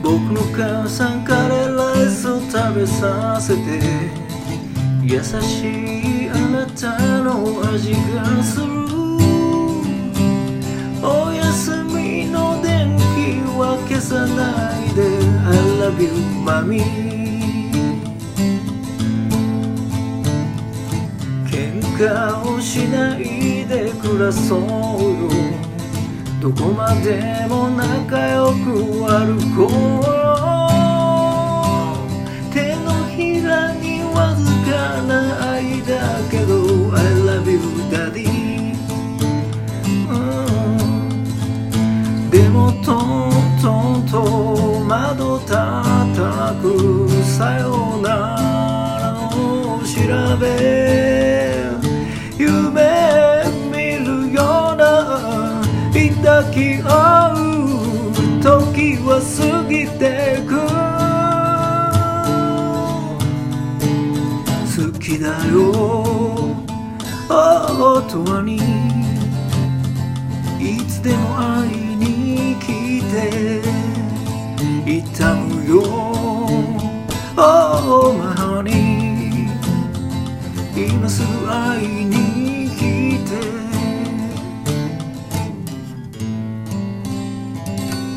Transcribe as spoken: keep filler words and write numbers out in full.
僕の母さんカレーライスを食べさせて、優しいあなたの味がする。おやすみの電気は消さないで I love you マミ。喧嘩をしないで暮らそうよ、どこまでも仲良く歩こう。手のひらにわずかな愛だけど I love you daddy、うん、でもトントンと窓叩くさよならを調べ、夢見るような抱き合う時は過ぎてく。好きだよ音羽に、いつでも会いに来て痛むよ Oh my honey、今すぐ会いに来て